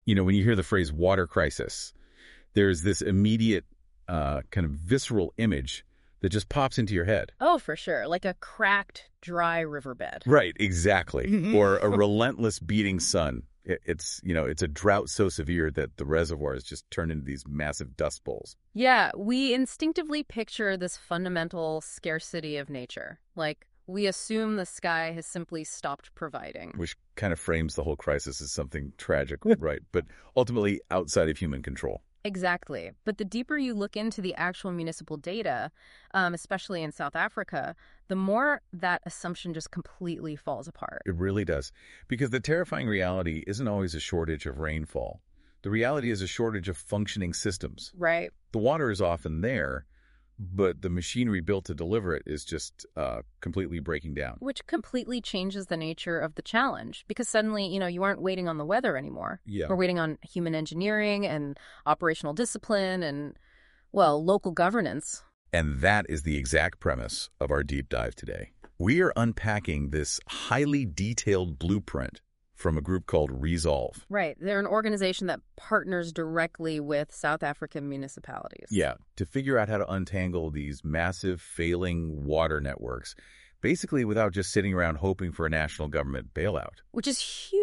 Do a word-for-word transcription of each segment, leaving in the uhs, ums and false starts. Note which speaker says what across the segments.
Speaker 1: You know, when you hear the phrase water crisis, there's this immediate uh, kind of visceral image that just pops into your head.
Speaker 2: Oh, for sure. Like a cracked, dry riverbed.
Speaker 1: Right, exactly. Or a relentless beating sun. It, it's, you know, it's a drought so severe that the reservoirs just turn into these massive dust bowls.
Speaker 2: Yeah, we instinctively picture this fundamental scarcity of nature. Like, we assume the sky has simply stopped providing.
Speaker 1: Which kind of frames the whole crisis as something tragic, right? But ultimately outside of human control.
Speaker 2: Exactly. But the deeper you look into the actual municipal data, um, especially in South Africa, the more that assumption just completely falls apart.
Speaker 1: It really does. Because the terrifying reality isn't always a shortage of rainfall. The reality is a shortage of functioning systems.
Speaker 2: Right.
Speaker 1: The water is often there, but the machinery built to deliver it is just uh, completely breaking down.
Speaker 2: Which completely changes the nature of the challenge, because suddenly, you know, you aren't waiting on the weather anymore.
Speaker 1: Yeah.
Speaker 2: We're waiting on human engineering and operational discipline and, well, local governance.
Speaker 1: And that is the exact premise of our deep dive today. We are unpacking this highly detailed blueprint from a group called Resolve.
Speaker 2: Right. They're an organization that partners directly with South African municipalities.
Speaker 1: Yeah, to figure out how to untangle these massive failing water networks, basically without just sitting around hoping for a national government bailout.
Speaker 2: Which is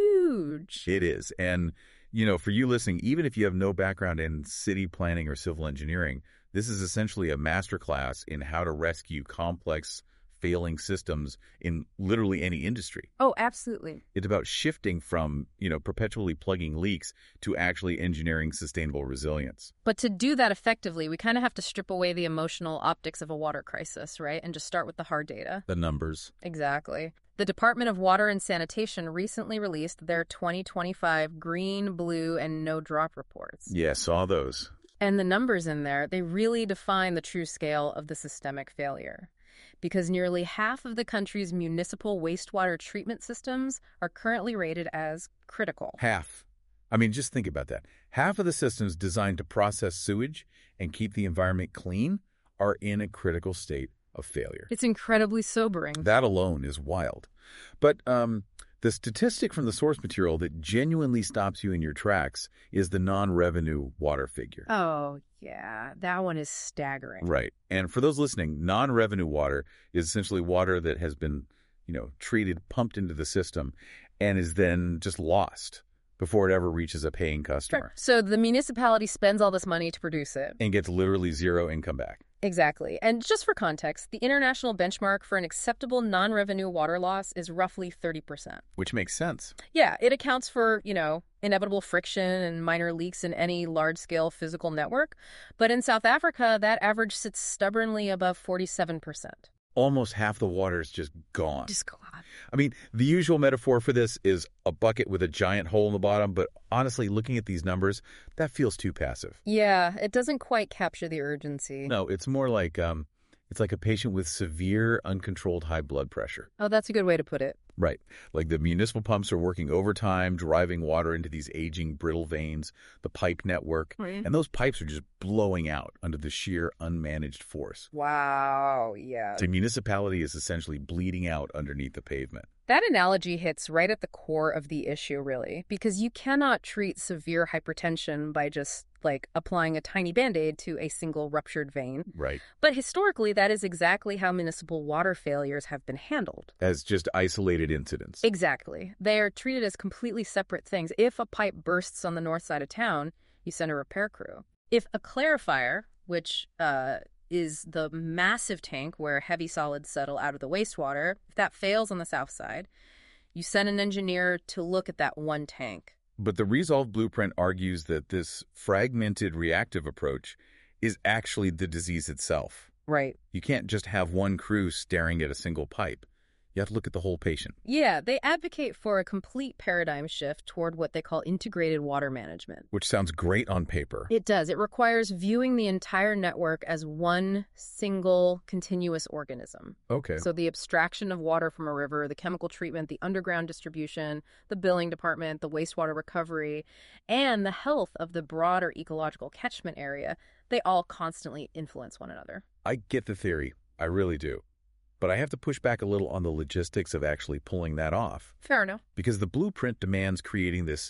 Speaker 2: huge.
Speaker 1: It is. And, you know, for you listening, even if you have no background in city planning or civil engineering, this is essentially a masterclass in how to rescue complex failing systems in literally any industry.
Speaker 2: Oh, absolutely.
Speaker 1: It's about shifting from, you know, perpetually plugging leaks to actually engineering sustainable resilience.
Speaker 2: But to do that effectively, we kind of have to strip away the emotional optics of a water crisis, right? And just start with the hard data.
Speaker 1: The numbers.
Speaker 2: Exactly. The Department of Water and Sanitation recently released their twenty twenty-five green, blue, and no drop reports.
Speaker 1: Yeah, saw those.
Speaker 2: And the numbers in there, they really define the true scale of the systemic failure. Because nearly half of the country's municipal wastewater treatment systems are currently rated as critical.
Speaker 1: Half. I mean, just think about that. Half of the systems designed to process sewage and keep the environment clean are in a critical state of failure.
Speaker 2: It's incredibly sobering.
Speaker 1: That alone is wild. But um, the statistic from the source material that genuinely stops you in your tracks is the non-revenue water figure.
Speaker 2: Oh, yeah. That one is staggering.
Speaker 1: Right. And for those listening, non-revenue water is essentially water that has been, you know, treated, pumped into the system, and is then just lost before it ever reaches a paying customer.
Speaker 2: So the municipality spends all this money to produce it.
Speaker 1: And gets literally zero income back.
Speaker 2: Exactly. And just for context, the international benchmark for an acceptable non-revenue water loss is roughly thirty percent.
Speaker 1: Which makes sense.
Speaker 2: Yeah, it accounts for, you know, inevitable friction and minor leaks in any large-scale physical network. But in South Africa, that average sits stubbornly above forty-seven percent.
Speaker 1: Almost half the water is just gone.
Speaker 2: Just gone.
Speaker 1: I mean, the usual metaphor for this is a bucket with a giant hole in the bottom, but honestly, looking at these numbers, that feels too passive.
Speaker 2: Yeah, it doesn't quite capture the urgency.
Speaker 1: No, it's more like um, it's like a patient with severe, uncontrolled high blood pressure.
Speaker 2: Oh, that's a good way to put it.
Speaker 1: Right. Like the municipal pumps are working overtime, driving water into these aging, brittle veins, the pipe network,
Speaker 2: Right.
Speaker 1: and those pipes are just blowing out under the sheer unmanaged force.
Speaker 2: Wow, yeah.
Speaker 1: The municipality is essentially bleeding out underneath the pavement.
Speaker 2: That analogy hits right at the core of the issue, really, because you cannot treat severe hypertension by just, like, applying a tiny Band-Aid to a single ruptured vein.
Speaker 1: Right.
Speaker 2: But historically, that is exactly how municipal water failures have been handled.
Speaker 1: As just isolated incidents.
Speaker 2: Exactly. They are treated as completely separate things. If a pipe bursts on the north side of town, you send a repair crew. If a clarifier, which uh, is the massive tank where heavy solids settle out of the wastewater, if that fails on the south side, you send an engineer to look at that one tank.
Speaker 1: But the Resolve blueprint argues that this fragmented reactive approach is actually the disease itself.
Speaker 2: Right.
Speaker 1: You can't just have one crew staring at a single pipe. You have to look at the whole patient.
Speaker 2: Yeah, they advocate for a complete paradigm shift toward what they call integrated water management.
Speaker 1: Which sounds great on paper.
Speaker 2: It does. It requires viewing the entire network as one single continuous organism.
Speaker 1: Okay.
Speaker 2: So the abstraction of water from a river, the chemical treatment, the underground distribution, the billing department, the wastewater recovery, and the health of the broader ecological catchment area, they all constantly influence one another.
Speaker 1: I get the theory. I really do. But I have to push back a little on the logistics of actually pulling that off.
Speaker 2: Fair enough.
Speaker 1: Because the blueprint demands creating this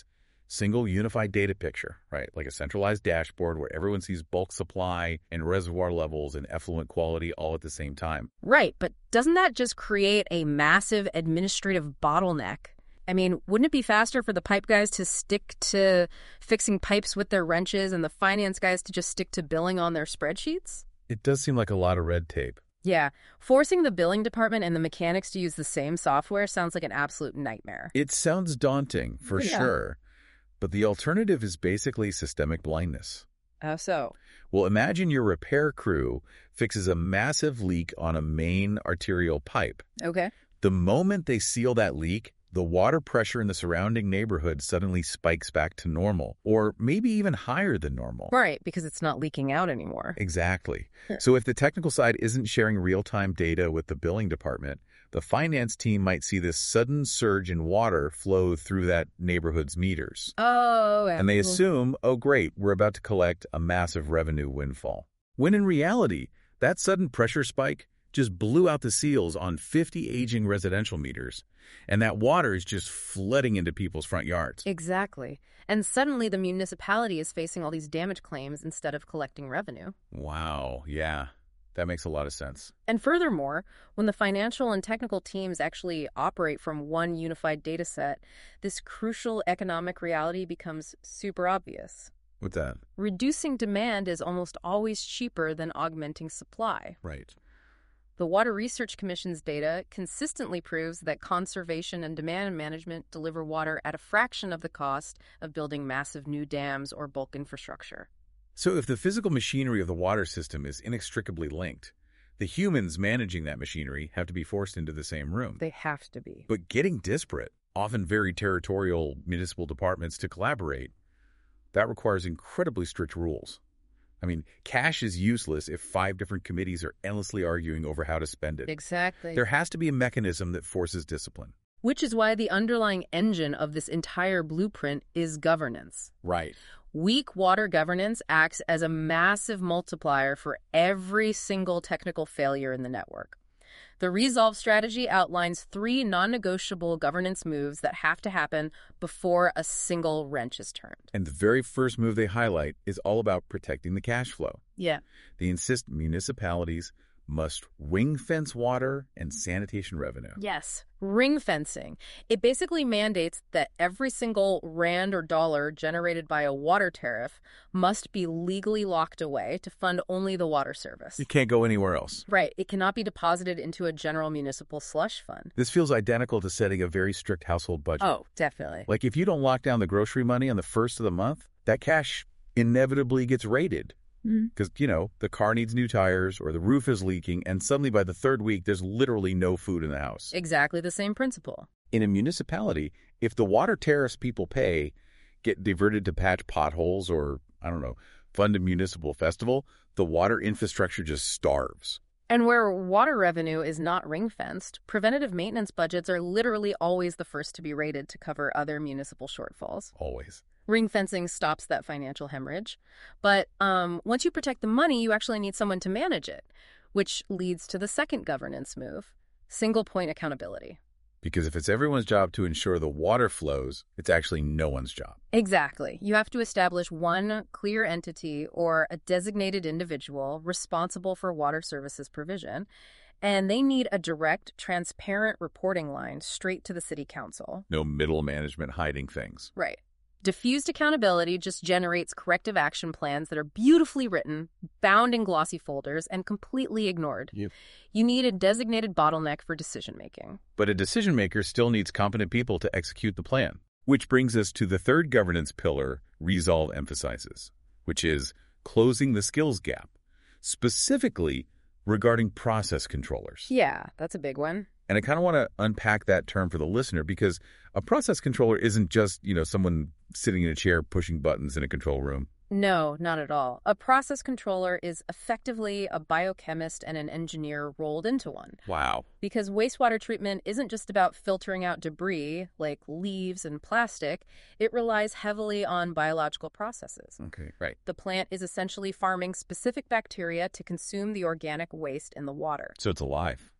Speaker 1: Single unified data picture, right? Like a centralized dashboard where everyone sees bulk supply and reservoir levels and effluent quality all at the same time.
Speaker 2: Right, but doesn't that just create a massive administrative bottleneck? I mean, wouldn't it be faster for the pipe guys to stick to fixing pipes with their wrenches and the finance guys to just stick to billing on their spreadsheets?
Speaker 1: It does seem like a lot of red tape.
Speaker 2: Yeah, forcing the billing department and the mechanics to use the same software sounds like an absolute nightmare.
Speaker 1: It sounds daunting, for
Speaker 2: Yeah.
Speaker 1: sure. But the alternative is basically systemic blindness.
Speaker 2: How so?
Speaker 1: Well, imagine your repair crew fixes a massive leak on a main arterial pipe.
Speaker 2: Okay.
Speaker 1: The moment they seal that leak, the water pressure in the surrounding neighborhood suddenly spikes back to normal, or maybe even higher than normal.
Speaker 2: Right, because it's not leaking out anymore.
Speaker 1: Exactly. So if the technical side isn't sharing real-time data with the billing department, the finance team might see this sudden surge in water flow through that neighborhood's meters.
Speaker 2: Oh, yeah.
Speaker 1: And they assume, oh great, we're about to collect a massive revenue windfall. When in reality, that sudden pressure spike just blew out the seals on fifty aging residential meters, and that water is just flooding into people's front yards.
Speaker 2: Exactly. And suddenly the municipality is facing all these damage claims instead of collecting revenue.
Speaker 1: Wow, yeah, that makes a lot of sense.
Speaker 2: And furthermore, when the financial and technical teams actually operate from one unified data set, this crucial economic reality becomes super obvious.
Speaker 1: What's that?
Speaker 2: Reducing demand is almost always cheaper than augmenting supply.
Speaker 1: Right.
Speaker 2: The Water Research Commission's data consistently proves that conservation and demand management deliver water at a fraction of the cost of building massive new dams or bulk infrastructure.
Speaker 1: So if the physical machinery of the water system is inextricably linked, the humans managing that machinery have to be forced into the same room.
Speaker 2: They have to be.
Speaker 1: But getting disparate, often very territorial municipal departments to collaborate, that requires incredibly strict rules. I mean, cash is useless if five different committees are endlessly arguing over how to spend it.
Speaker 2: Exactly.
Speaker 1: There has to be a mechanism that forces discipline.
Speaker 2: Which is why the underlying engine of this entire blueprint is governance.
Speaker 1: Right.
Speaker 2: Weak water governance acts as a massive multiplier for every single technical failure in the network. The Resolve strategy outlines three non-negotiable governance moves that have to happen before a single wrench is turned.
Speaker 1: And the very first move they highlight is all about protecting the cash flow.
Speaker 2: Yeah.
Speaker 1: They insist municipalities must ring-fence water and sanitation revenue.
Speaker 2: Yes, ring fencing. It basically mandates that every single rand or dollar generated by a water tariff must be legally locked away to fund only the water service.
Speaker 1: It can't go anywhere else.
Speaker 2: Right. It cannot be deposited into a general municipal slush fund.
Speaker 1: This feels identical to setting a very strict household budget.
Speaker 2: Oh, definitely.
Speaker 1: Like if you don't lock down the grocery money on the first of the month, that cash inevitably gets raided. Because, you know, the car needs new tires or the roof is leaking, and suddenly by the third week, there's literally no food in the house.
Speaker 2: Exactly the same principle.
Speaker 1: In a municipality, if the water tariffs people pay get diverted to patch potholes or, I don't know, fund a municipal festival, the water infrastructure just starves.
Speaker 2: And where water revenue is not ring-fenced, preventative maintenance budgets are literally always the first to be raided to cover other municipal shortfalls.
Speaker 1: Always.
Speaker 2: Ring fencing stops that financial hemorrhage. But um, once you protect the money, you actually need someone to manage it, which leads to the second governance move, single point accountability.
Speaker 1: Because if it's everyone's job to ensure the water flows, it's actually no one's job.
Speaker 2: Exactly. You have to establish one clear entity or a designated individual responsible for water services provision, and they need a direct, transparent reporting line straight to the city council.
Speaker 1: No middle management hiding things.
Speaker 2: Right. Diffused accountability just generates corrective action plans that are beautifully written, bound in glossy folders, and completely ignored.
Speaker 1: Yep.
Speaker 2: You need a designated bottleneck for decision-making.
Speaker 1: But a decision maker still needs competent people to execute the plan. Which brings us to the third governance pillar Resolve emphasizes, which is closing the skills gap, specifically regarding process controllers.
Speaker 2: Yeah, that's a big one.
Speaker 1: And I kind of want to unpack that term for the listener because a process controller isn't just, you know, someone sitting in a chair pushing buttons in a control room.
Speaker 2: No, not at all. A process controller is effectively a biochemist and an engineer rolled into one.
Speaker 1: Wow.
Speaker 2: Because wastewater treatment isn't just about filtering out debris like leaves and plastic. It relies heavily on biological processes.
Speaker 1: Okay, right.
Speaker 2: The plant is essentially farming specific bacteria to consume the organic waste in the water.
Speaker 1: So it's alive.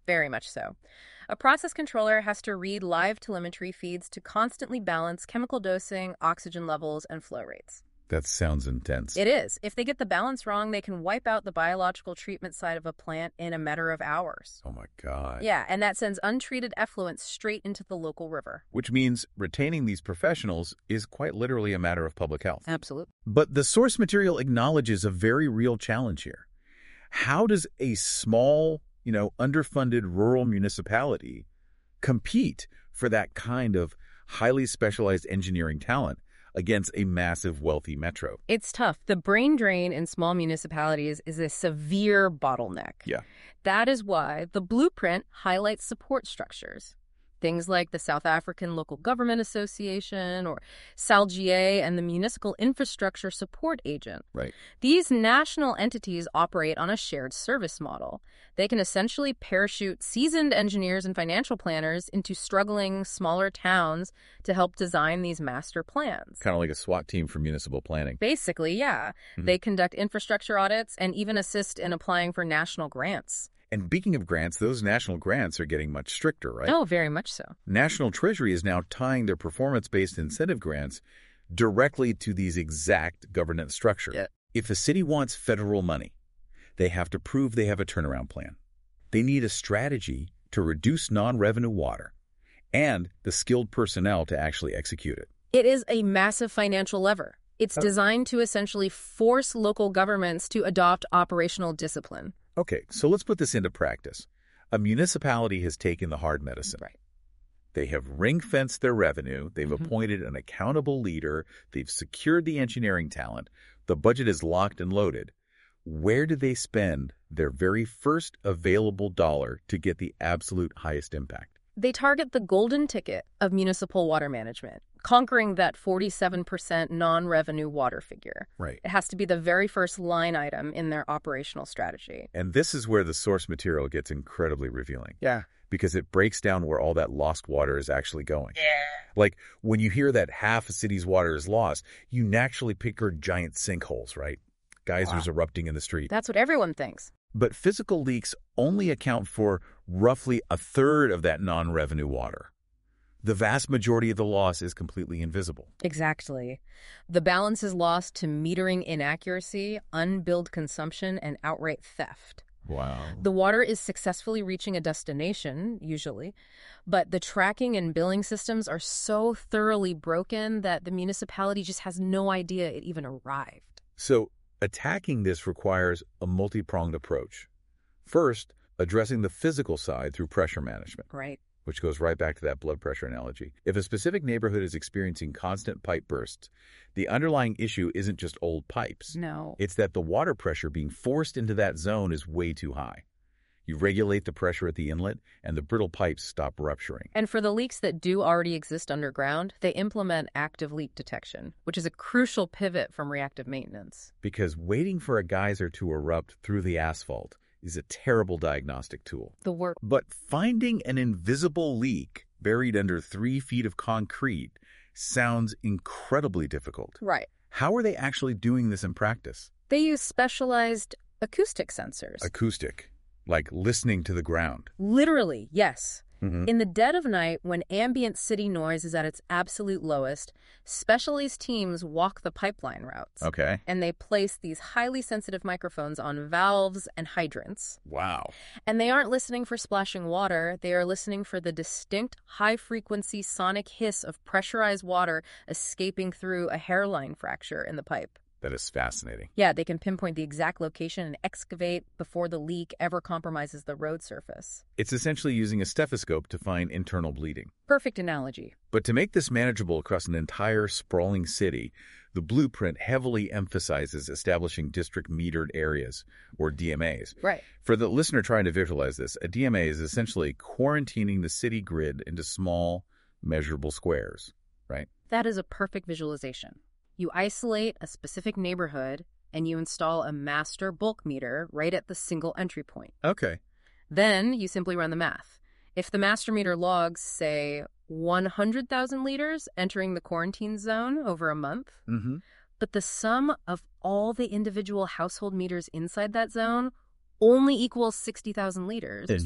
Speaker 2: Very much so. A process controller has to read live telemetry feeds to constantly balance chemical dosing, oxygen levels, and flow rates.
Speaker 1: That sounds intense.
Speaker 2: It is. If they get the balance wrong, they can wipe out the biological treatment side of a plant in a matter of hours.
Speaker 1: Oh, my God.
Speaker 2: Yeah, and that sends untreated effluent straight into the local river.
Speaker 1: Which means retaining these professionals is quite literally a matter of public health.
Speaker 2: Absolutely.
Speaker 1: But the source material acknowledges a very real challenge here. How does a small, you know, underfunded rural municipality compete for that kind of highly specialized engineering talent against a massive, wealthy metro?
Speaker 2: It's tough. The brain drain in small municipalities is a severe bottleneck.
Speaker 1: Yeah.
Speaker 2: That is why the blueprint highlights support structures. Things like the South African Local Government Association or SALGA and the Municipal Infrastructure Support Agent.
Speaker 1: Right.
Speaker 2: These national entities operate on a shared service model. They can essentially parachute seasoned engineers and financial planners into struggling, smaller towns to help design these master plans.
Speaker 1: Kind of like a SWAT team for municipal planning.
Speaker 2: Basically, yeah.
Speaker 1: Mhm.
Speaker 2: They conduct infrastructure audits and even assist in applying for national grants.
Speaker 1: And speaking of grants, those national grants are getting much stricter, right?
Speaker 2: Oh, very much so.
Speaker 1: National Treasury is now tying their performance-based incentive grants directly to these exact governance structure.
Speaker 2: Yeah.
Speaker 1: If a city wants federal money, they have to prove they have a turnaround plan. They need a strategy to reduce non-revenue water and the skilled personnel to actually execute it.
Speaker 2: It is a massive financial lever. It's designed to essentially force local governments to adopt operational discipline.
Speaker 1: Okay, so let's put this into practice. A municipality has taken the hard medicine.
Speaker 2: Right.
Speaker 1: They have ring-fenced their revenue. They've
Speaker 2: Mhm.
Speaker 1: appointed an accountable leader. They've secured the engineering talent. The budget is locked and loaded. Where do they spend their very first available dollar to get the absolute highest impact?
Speaker 2: They target the golden ticket of municipal water management, conquering that forty-seven percent non-revenue water figure.
Speaker 1: Right.
Speaker 2: It has to be the very first line item in their operational strategy.
Speaker 1: And this is where the source material gets incredibly revealing.
Speaker 3: Yeah.
Speaker 1: Because it breaks down where all that lost water is actually going.
Speaker 3: Yeah.
Speaker 1: Like, when you hear that half a city's water is lost, you naturally picture giant sinkholes, right? Geysers
Speaker 3: Wow.
Speaker 1: erupting in the street.
Speaker 2: That's what everyone thinks.
Speaker 1: But physical leaks only account for roughly a third of that non-revenue water. The vast majority of the loss is completely invisible.
Speaker 2: Exactly. The balance is lost to metering inaccuracy, unbilled consumption, and outright theft.
Speaker 1: Wow.
Speaker 2: The water is successfully reaching a destination, usually, but the tracking and billing systems are so thoroughly broken that the municipality just has no idea it even arrived.
Speaker 1: So, attacking this requires a multi-pronged approach. First, addressing the physical side through pressure management,
Speaker 2: Right.
Speaker 1: which goes right back to that blood pressure analogy. If a specific neighborhood is experiencing constant pipe bursts, the underlying issue isn't just old pipes.
Speaker 2: No.
Speaker 1: It's that the water pressure being forced into that zone is way too high. You regulate the pressure at the inlet, and the brittle pipes stop rupturing.
Speaker 2: And for the leaks that do already exist underground, they implement active leak detection, which is a crucial pivot from reactive maintenance.
Speaker 1: Because waiting for a geyser to erupt through the asphalt is a terrible diagnostic tool.
Speaker 2: The work.
Speaker 1: But finding an invisible leak buried under three feet of concrete sounds incredibly difficult.
Speaker 2: Right.
Speaker 1: How are they actually doing this in practice?
Speaker 2: They use specialized acoustic sensors.
Speaker 1: Acoustic, like listening to the ground.
Speaker 2: Literally, yes.
Speaker 1: Mm-hmm.
Speaker 2: In the dead of night, when ambient city noise is at its absolute lowest, specialist teams walk the pipeline routes.
Speaker 1: Okay.
Speaker 2: And they place these highly sensitive microphones on valves and hydrants.
Speaker 1: Wow.
Speaker 2: And they aren't listening for splashing water. They are listening for the distinct high-frequency sonic hiss of pressurized water escaping through a hairline fracture in the pipe.
Speaker 1: That is fascinating.
Speaker 2: Yeah, they can pinpoint the exact location and excavate before the leak ever compromises the road surface.
Speaker 1: It's essentially using a stethoscope to find internal bleeding.
Speaker 2: Perfect analogy.
Speaker 1: But to make this manageable across an entire sprawling city, the blueprint heavily emphasizes establishing district metered areas, or D M As.
Speaker 2: Right.
Speaker 1: For the listener trying to visualize this, a D M A is essentially quarantining the city grid into small, measurable squares, right?
Speaker 2: That is a perfect visualization. You isolate a specific neighborhood and you install a master bulk meter right at the single entry point.
Speaker 1: Okay.
Speaker 2: Then you simply run the math. If the master meter logs, say, one hundred thousand liters entering the quarantine zone over a month,
Speaker 1: Mm-hmm.
Speaker 2: but the sum of all the individual household meters inside that zone only equals sixty thousand liters.
Speaker 1: And you know,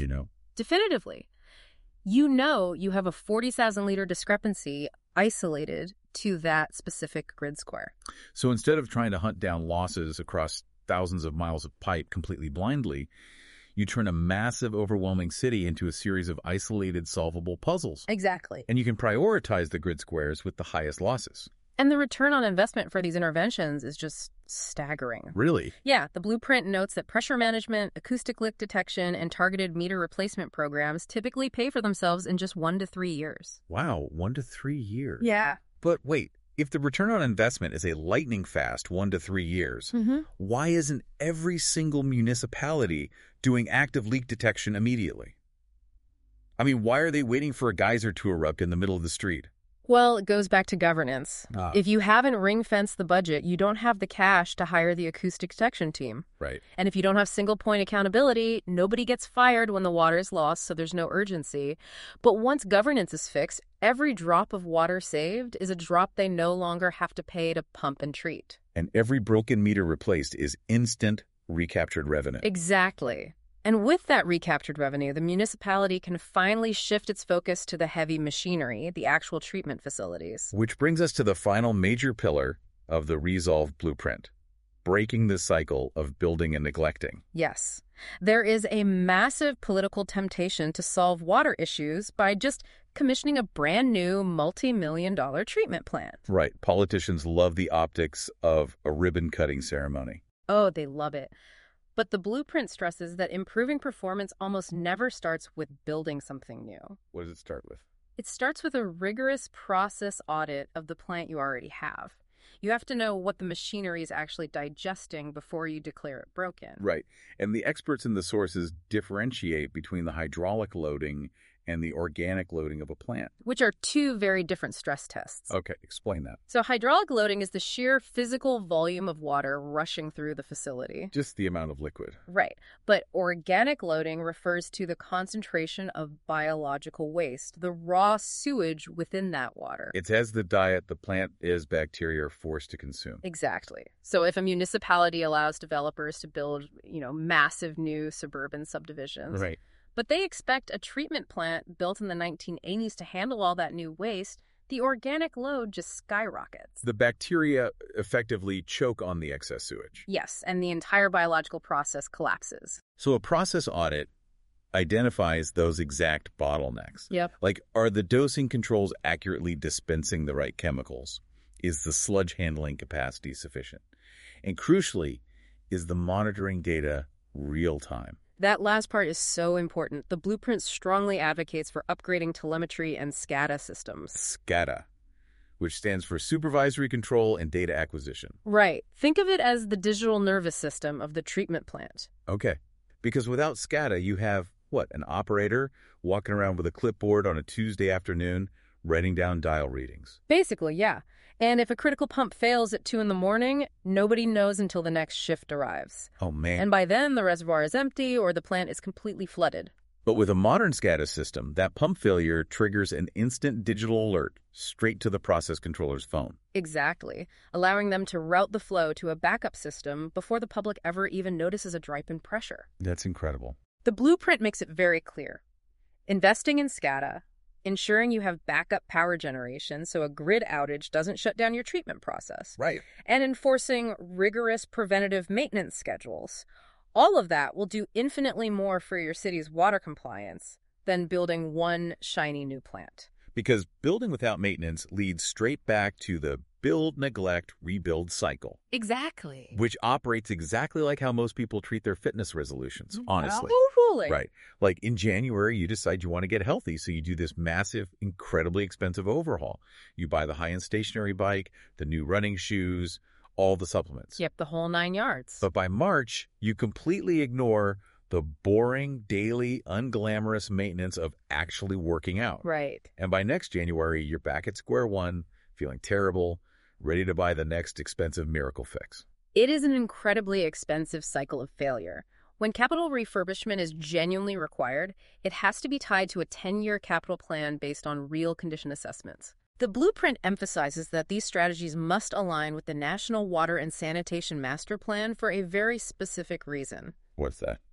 Speaker 2: Definitively. You know you have a forty thousand liter discrepancy isolated to that specific grid square.
Speaker 1: So instead of trying to hunt down losses across thousands of miles of pipe completely blindly, you turn a massive, overwhelming city into a series of isolated, solvable puzzles.
Speaker 2: Exactly.
Speaker 1: And you can prioritize the grid squares with the highest losses.
Speaker 2: And the return on investment for these interventions is just staggering.
Speaker 1: Really?
Speaker 2: Yeah, the blueprint notes that pressure management, acoustic leak detection, and targeted meter replacement programs typically pay for themselves in just one to three years.
Speaker 1: Wow, one to three years.
Speaker 2: Yeah.
Speaker 1: But wait, if the return on investment is a lightning fast one to three years,
Speaker 2: Mm-hmm.
Speaker 1: why isn't every single municipality doing active leak detection immediately? I mean, why are they waiting for a geyser to erupt in the middle of the street?
Speaker 2: Well, it goes back to governance.
Speaker 1: Ah.
Speaker 2: If you haven't ring-fenced the budget, you don't have the cash to hire the acoustic detection team.
Speaker 1: Right.
Speaker 2: And if you don't have single-point accountability, nobody gets fired when the water is lost, so there's no urgency. But once governance is fixed, every drop of water saved is a drop they no longer have to pay to pump and treat.
Speaker 1: And every broken meter replaced is instant recaptured revenue.
Speaker 2: Exactly. And with that recaptured revenue, the municipality can finally shift its focus to the heavy machinery, the actual treatment facilities.
Speaker 1: Which brings us to the final major pillar of the Resolve Blueprint, breaking the cycle of building and neglecting.
Speaker 2: Yes. There is a massive political temptation to solve water issues by just commissioning a brand new multi-million dollar treatment plant.
Speaker 1: Right. Politicians love the optics of a ribbon-cutting ceremony.
Speaker 2: Oh, they love it. But the blueprint stresses that improving performance almost never starts with building something new.
Speaker 1: What does it start with?
Speaker 2: It starts with a rigorous process audit of the plant you already have. You have to know what the machinery is actually digesting before you declare it broken.
Speaker 1: Right. And the experts in the sources differentiate between the hydraulic loading and the organic loading of a plant.
Speaker 2: Which are two very different stress tests.
Speaker 1: Okay, explain that.
Speaker 2: So hydraulic loading is the sheer physical volume of water rushing through the facility.
Speaker 1: Just the amount of liquid.
Speaker 2: Right. But organic loading refers to the concentration of biological waste, the raw sewage within that water.
Speaker 1: It's as the diet the plant is bacteria are forced to consume.
Speaker 2: Exactly. So if a municipality allows developers to build, you know, massive new suburban subdivisions,
Speaker 1: Right.
Speaker 2: but they expect a treatment plant built in the nineteen eighties to handle all that new waste, the organic load just skyrockets.
Speaker 1: The bacteria effectively choke on the excess sewage.
Speaker 2: Yes, and the entire biological process collapses.
Speaker 1: So a process audit identifies those exact bottlenecks.
Speaker 2: Yep.
Speaker 1: Like, are the dosing controls accurately dispensing the right chemicals? Is the sludge handling capacity sufficient? And crucially, is the monitoring data real time?
Speaker 2: That last part is so important. The blueprint strongly advocates for upgrading telemetry and SCADA systems.
Speaker 1: SCADA, which stands for Supervisory Control and Data Acquisition.
Speaker 2: Right. Think of it as the digital nervous system of the treatment plant.
Speaker 1: Okay. Because without SCADA, you have, what, an operator walking around with a clipboard on a Tuesday afternoon, writing down dial readings.
Speaker 2: Basically, yeah. And if a critical pump fails at two in the morning, nobody knows until the next shift arrives.
Speaker 1: Oh, man.
Speaker 2: And by then, the reservoir is empty or the plant is completely flooded.
Speaker 1: But with a modern SCADA system, that pump failure triggers an instant digital alert straight to the process controller's phone.
Speaker 2: Exactly, allowing them to route the flow to a backup system before the public ever even notices a drop in pressure.
Speaker 1: That's incredible.
Speaker 2: The blueprint makes it very clear. Investing in SCADA, ensuring you have backup power generation so a grid outage doesn't shut down your treatment process.
Speaker 1: Right.
Speaker 2: And enforcing rigorous preventative maintenance schedules. All of that will do infinitely more for your city's water compliance than building one shiny new plant.
Speaker 1: Because building without maintenance leads straight back to the build, neglect, rebuild cycle.
Speaker 2: Exactly.
Speaker 1: Which operates exactly like how most people treat their fitness resolutions, honestly.
Speaker 2: Totally.
Speaker 1: Right. Like in January, you decide you want to get healthy, so you do this massive, incredibly expensive overhaul. You buy the high-end stationary bike, the new running shoes, all the supplements.
Speaker 2: Yep, the whole nine yards.
Speaker 1: But by March, you completely ignore the boring, daily, unglamorous maintenance of actually working out.
Speaker 2: Right.
Speaker 1: And by next January, you're back at square one, feeling terrible, ready to buy the next expensive miracle fix.
Speaker 2: It is an incredibly expensive cycle of failure. When capital refurbishment is genuinely required, it has to be tied to a ten-year capital plan based on real condition assessments. The blueprint emphasizes that these strategies must align with the National Water and Sanitation Master Plan for a very specific reason.
Speaker 1: What's that?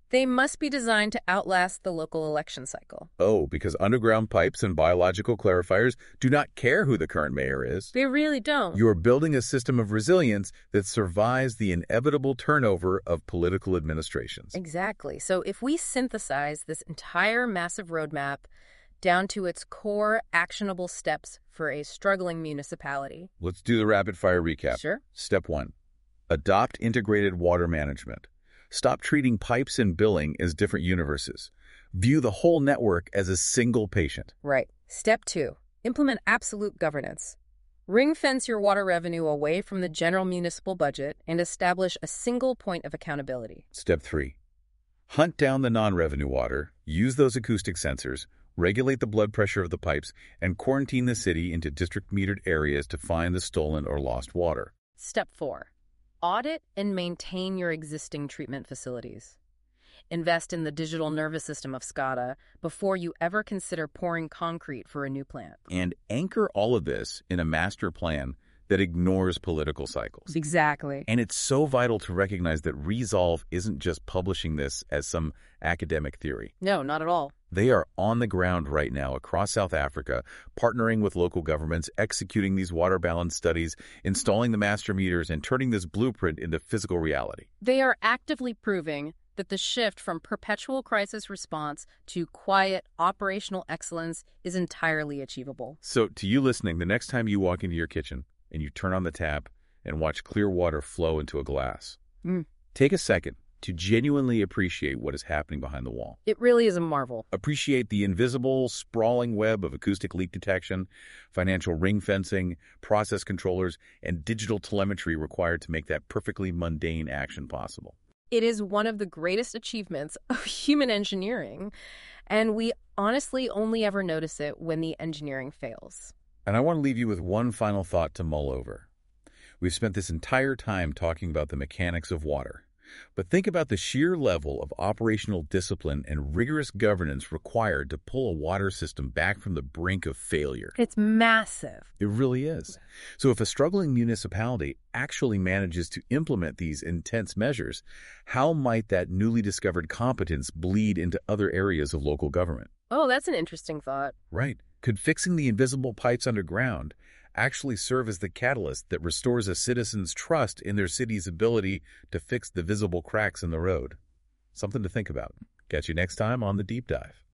Speaker 2: They must be designed to outlast the local election cycle.
Speaker 1: Oh, because underground pipes and biological clarifiers do not care who the current mayor is.
Speaker 2: They really don't.
Speaker 1: You are building a system of resilience that survives the inevitable turnover of political administrations.
Speaker 2: Exactly. So if we synthesize this entire massive roadmap down to its core actionable steps for a struggling municipality.
Speaker 1: Let's do the rapid-fire recap.
Speaker 2: Sure.
Speaker 1: Step one, adopt integrated water management. Stop treating pipes and billing as different universes. View the whole network as a single patient.
Speaker 2: Right. Step two, implement absolute governance. Ring-fence your water revenue away from the general municipal budget and establish a single point of accountability.
Speaker 1: Step three, hunt down the non-revenue water, use those acoustic sensors, regulate the blood pressure of the pipes, and quarantine the city into district-metered areas to find the stolen or lost water.
Speaker 2: Step four, audit and maintain your existing treatment facilities. Invest in the digital nervous system of SCADA before you ever consider pouring concrete for a new plant.
Speaker 1: And anchor all of this in a master plan that ignores political cycles.
Speaker 2: Exactly.
Speaker 1: And it's so vital to recognize that Resolve isn't just publishing this as some academic theory.
Speaker 2: No, not at all.
Speaker 1: They are on the ground right now across South Africa, partnering with local governments, executing these water balance studies, installing the master meters, and turning this blueprint into physical reality.
Speaker 2: They are actively proving that the shift from perpetual crisis response to quiet operational excellence is entirely achievable.
Speaker 1: So, to you listening, the next time you walk into your kitchen and you turn on the tap and watch clear water flow into a glass,
Speaker 2: mm.
Speaker 1: take a second to genuinely appreciate what is happening behind the wall.
Speaker 2: It really is a marvel.
Speaker 1: Appreciate the invisible, sprawling web of acoustic leak detection, financial ring fencing, process controllers, and digital telemetry required to make that perfectly mundane action possible.
Speaker 2: It is one of the greatest achievements of human engineering, and we honestly only ever notice it when the engineering fails.
Speaker 1: And I want to leave you with one final thought to mull over. We've spent this entire time talking about the mechanics of water. But think about the sheer level of operational discipline and rigorous governance required to pull a water system back from the brink of failure.
Speaker 2: It's massive.
Speaker 1: It really is. So if a struggling municipality actually manages to implement these intense measures, how might that newly discovered competence bleed into other areas of local government?
Speaker 2: Oh, that's an interesting thought.
Speaker 1: Right. Could fixing the invisible pipes underground actually serve as the catalyst that restores a citizen's trust in their city's ability to fix the visible cracks in the road? Something to think about. Catch you next time on The Deep Dive.